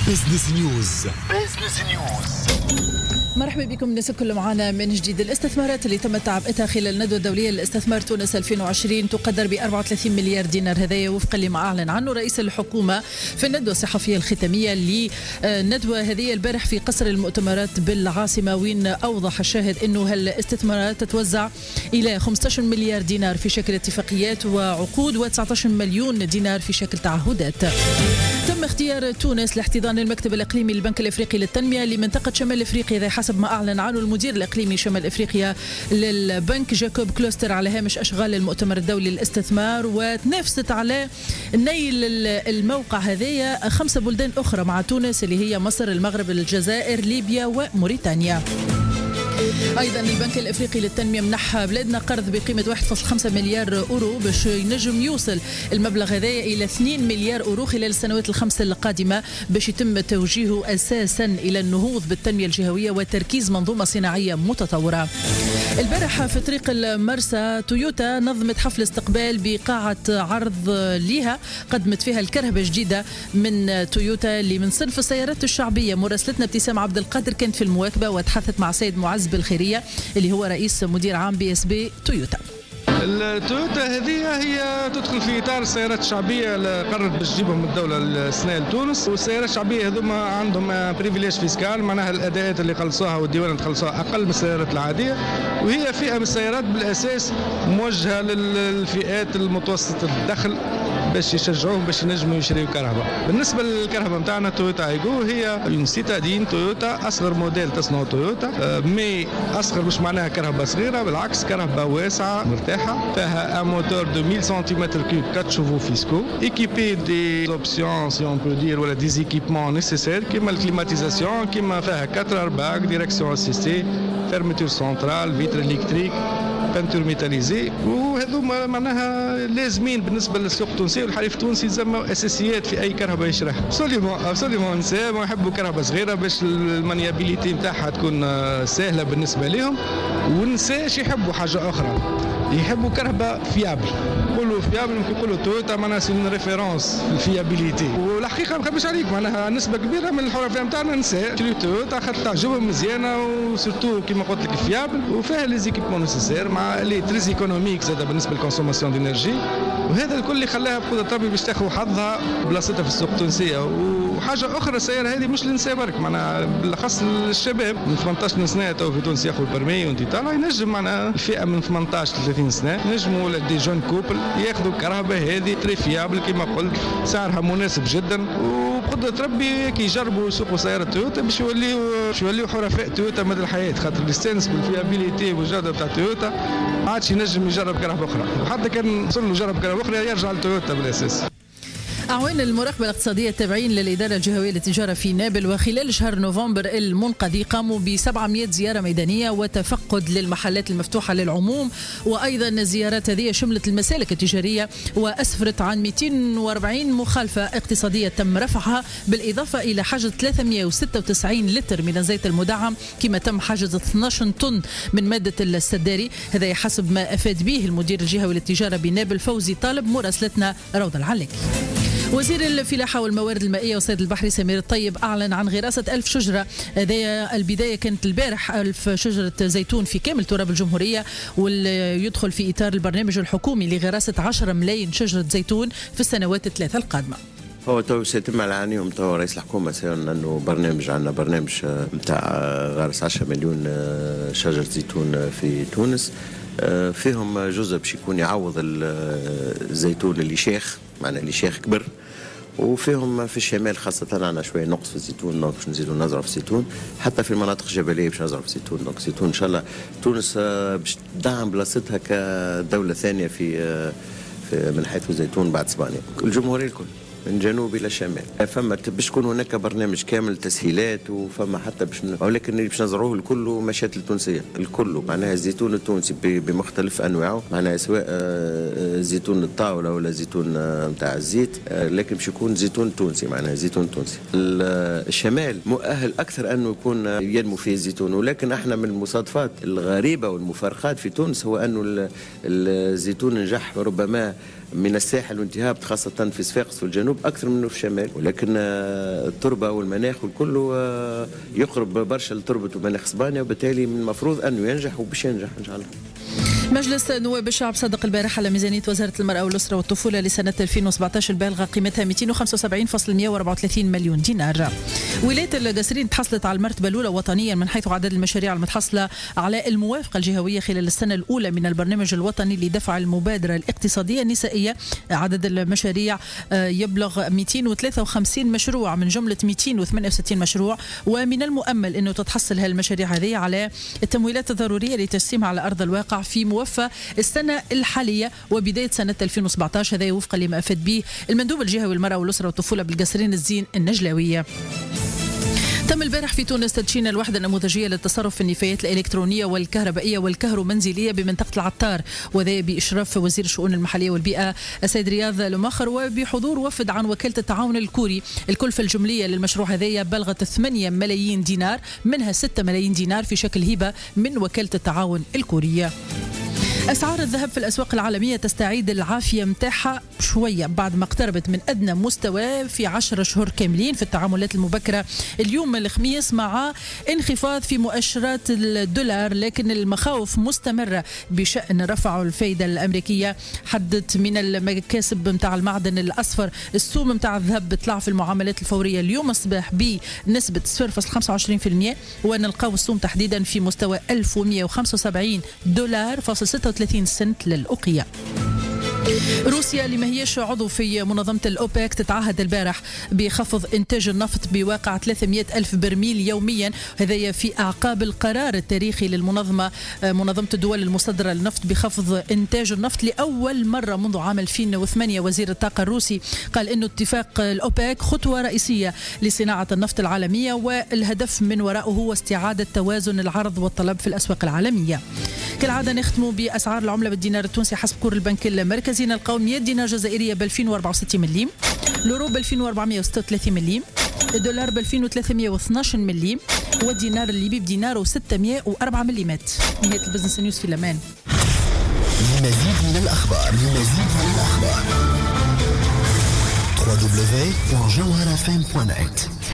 بزنس نيوز. مرحبا بكم الناس الكل معنا من جديد. الاستثمارات اللي تم تعبئتها خلال الندوة الدولية للاستثمار تونس 2020 تقدر ب 34 مليار دينار، هذايا وفقا لما أعلن عنه رئيس الحكومة في الندوة الصحفية الختامية للندوة هذه البارح في قصر المؤتمرات بالعاصمة، وين أوضح الشاهد أنه هالاستثمارات تتوزع إلى 15 مليار دينار في شكل اتفاقيات وعقود و19 مليون دينار في شكل تعهدات. تم اختيار تونس لاحتضان المكتب الإقليمي للبنك الإفريقي للتنمية لمنطقة شمال إفريقيا، هذا حسب ما أعلن عنه المدير الإقليمي شمال إفريقيا للبنك جاكوب كلوستر على هامش أشغال المؤتمر الدولي للاستثمار. وتنافست على نيل الموقع هذايا 5 بلدان أخرى مع تونس اللي هي مصر، المغرب، الجزائر، ليبيا وموريتانيا. أيضا البنك الإفريقي للتنمية منح بلادنا قرض بقيمة 1.5 مليار أورو باش ينجم يوصل المبلغ هذا إلى 2 مليار أورو خلال السنوات الخمس القادمة، باش يتم توجيهه أساسا إلى النهوض بالتنمية الجهوية وتركيز منظومة صناعية متطورة. البارحة في طريق المرسى تويوتا نظمت حفل استقبال بقاعة عرض لها قدمت فيها الكرهبة جديدة من تويوتا اللي من صنف السيارات الشعبية. مراسلتنا ابتسام عبد القادر كانت في المواكبة وتحدثت مع سيد معز بالخيرية اللي هو رئيس مدير عام BSB تويوتا. التويوتا هذه هي تدخل في اطار السيارات الشعبيه اللي قررت باش تجيبهم الدوله السنه لتونس، والسيارات الشعبيه هذوما عندهم بريفيليج فيسكال، معناها الاداءات اللي خلصوها والديوان اللي خلصوها اقل من السيارات العاديه، وهي فئه من السيارات بالاساس موجهه للفئات المتوسطه الدخل باش يشجعوهم باش ينجموا يشريوا كهرباء. بالنسبه للكهرباء نتاعنا تويوتا ايجو هي اون سيتادين تويوتا، اصغر موديل تصنعه تويوتا، مي اصغر مش معناها كهرباء صغيره، بالعكس كهرباء واسعه مرتاحه، فيها ان موتور دو 1000 سنتيمتر كوب 4 شوفو فيسكو ايكيبي دي اوبسيون سي اون بو دير ولا دي ايكيبمون نيسيسير كيما الكليماتيزاسيون، كيما فيها 4 ارباك، ديريكسيون اسيستي، فيرميتور سنترال، فيتر الكتريك، بانتور ميتاليزي، وهذوما معناها لازمين بالنسبه للسوق التونسي والحليف التونسي، يسموا اساسيات في اي كهرباء يشريها. ابسوليومون نساء ما يحبوا كهرباء صغيره باش المانيابيليتي نتاعها تكون سهله بالنسبه لهم، والنساء يحبوا حاجه اخرى، يحبوا كهرباء فيابل. يقولوا فيابل ممكن يقولوا تويوتا معناها سي اون ريفيرونس في الفيابيليتي، والحقيقه ما نخبيش عليك معناها نسبه كبيره من الحرفيه نتاعنا نساء تشري تويوتا خاطر تعجبهم مزيانه، وسورتو كيما قلت لك فيابل، وفيها لي زيكيبمون نيسيسير مع لي تريز ايكونوميك زاد بالنسبه للكونسوماسيون دينيرجي، وهذا الكل اللي خلاها بقدره ربي باش تاخذ حظها بلاصتها في السوق التونسيه. وحاجه اخرى السياره هذه مش للنساء برك، معناها بالاخص الشباب من 18 سنه تو في تونس ياخذ البرمي وانت طالع، ينجم معناها الفئه من 18 ل 30 سنه ينجموا ولا دي جون كوبل ياخذوا الكهرباء هذه تري فيابل كما قلت، سعرها مناسب جدا، وبقدره ربي كي يجربوا يسوقوا سياره تويوتا باش يوليوا حرفاء تويوتا مدى الحياه، خاطر اللي يستانس بالفيابيليتي والجوده بتاع تويوتا ما عادش ينجم يجرب كهرباء اخرى، وحتى كان وصل له جرب كهرباء اخرى يرجع لتويوتا بالاساس. أعوان المراقبة الاقتصادية التابعين للإدارة الجهوية للتجارة في نابل وخلال شهر نوفمبر المنقضي قاموا ب 700 زيارة ميدانية وتفقد للمحلات المفتوحة للعموم، وأيضا الزيارات هذه شملت المسالك التجارية وأسفرت عن 240 مخالفة اقتصادية تم رفعها، بالإضافة إلى حجز 396 لتر من الزيت المدعم، كما تم حجز 12 طن من مادة السداري، هذا حسب ما أفاد به المدير الجهوي للتجارة بنابل فوزي طالب. مراسلتنا روضة العلاكي. وزير الفلاحة والموارد المائية والصيد البحري سمير الطيب أعلن عن غراسة 1000 شجرة، هذه البداية كانت البارح 1000 شجرة زيتون في كامل تراب الجمهورية، واللي يدخل في إطار البرنامج الحكومي لغراسة 10 ملايين شجرة زيتون في السنوات الثلاثة القادمة. هو تو سيتم اعلانهم تو رئيس الحكومه سيرنا انه عندنا برنامج نتاع غرس 10 مليون شجره زيتون في تونس، فيهم جزء باش يكون يعوض الزيتون اللي شيخ، معناه اللي شيخ كبر، وفيهم في الشمال خاصة عندنا شوية نقص في الزيتون، باش نزيدوا نزرعوا في الزيتون، حتى في المناطق الجبلية باش نزرعوا في الزيتون. دونك الزيتون إن شاء الله تونس باش تدعم بلاصتها كدولة ثانية في من حيث الزيتون بعد اسبانيا، الجمهورية الكل من جنوب الى شمال. فما باش يكون هناك برنامج كامل تسهيلات، وفما حتى ولكن اللي باش نزرعوه الكل مشات التونسيه الكل، معناها الزيتون التونسي بمختلف انواعه، معناها سواء زيتون الطاوله ولا زيتون نتاع الزيت، لكن باش يكون زيتون تونسي، معناها زيتون تونسي. الشمال مؤهل اكثر انه يكون ينمو فيه الزيتون، ولكن احنا من المصادفات الغريبه والمفارقات في تونس هو انه الزيتون نجح ربما من الساحل وانتهاء خاصة في صفاقس في الجنوب أكثر منه في الشمال، ولكن التربة والمناخ والكل يقرب برشا لتربة ومناخ اسبانيا، وبالتالي من المفروض أنه ينجح وباش ينجح إن شاء الله. مجلس نواب الشعب صدق البارح على ميزانية وزارة المرأة والأسرة والطفولة لسنة 2017 البالغة قيمتها 275.134 مليون دينار. ولاية القصرين تحصلت على المرتبة الأولى وطنيا من حيث عدد المشاريع المتحصلة على الموافقة الجهوية خلال السنة الأولى من البرنامج الوطني لدفع المبادرة الاقتصادية النسائية. عدد المشاريع يبلغ 253 مشروع من جملة 268 مشروع، ومن المؤمل أنه تتحصل هالمشاريع هذه على التمويلات الضرورية لتجسيمها على أرض الواقع في موفى السنة الحالية وبداية سنة 2017. هذا وفقا لما أفاد به المندوب الجهوي للمرأة والأسرة والطفولة بالقصرين الزين النجلاوية. تم البارح في تونس تدشين الوحدة النموذجية للتصرف في النفايات الإلكترونية والكهربائية والكهرومنزلية بمنطقة العطار، وذا بإشراف وزير الشؤون المحلية والبيئة السيد رياض الماخر وبحضور وفد عن وكالة التعاون الكوري. الكلفة الجملية للمشروع هذايا بلغت 8 ملايين دينار، منها 6 ملايين دينار في شكل هبة من وكالة التعاون الكورية. أسعار الذهب في الأسواق العالمية تستعيد العافية متاعها شوية بعد ما اقتربت من أدنى مستوى في 10 شهور كاملين في التعاملات المبكرة اليوم الخميس، مع انخفاض في مؤشرات الدولار، لكن المخاوف مستمرة بشأن رفع الفايدة الأمريكية. حدت من المكاسب متاع المعدن الأصفر السوم متاع الذهب طلع في المعاملات الفورية اليوم الصباح بنسبة 0.25%، ونلقاو السوم تحديدا في مستوى $1175.36 سنت للأوقية. روسيا اللي ما هيش عضو في منظمة الأوبك تتعهد البارح بخفض إنتاج النفط بواقع 300 ألف برميل يوميا، هذا في أعقاب القرار التاريخي للمنظمة منظمة الدول المصدرة للنفط بخفض إنتاج النفط لأول مرة منذ عام 2008. وزير الطاقة الروسي قال إنه اتفاق الأوبك خطوة رئيسية لصناعة النفط العالمية، والهدف من وراءه هو استعادة توازن العرض والطلب في الأسواق العالمية. كالعادة نختم بأسعار العملة بالدينار التونسي حسب كور البنك المركزي. نلقاو 100 دينار جزائرية ب 2064 مليم، اليورو ب 2436 مليم، الدولار ب 2312 مليم، والدينار الليبي بدينار و604 مليمات. نهاية البزنس نيوز في الأمان. مزيد من الأخبار www.jawharafm.net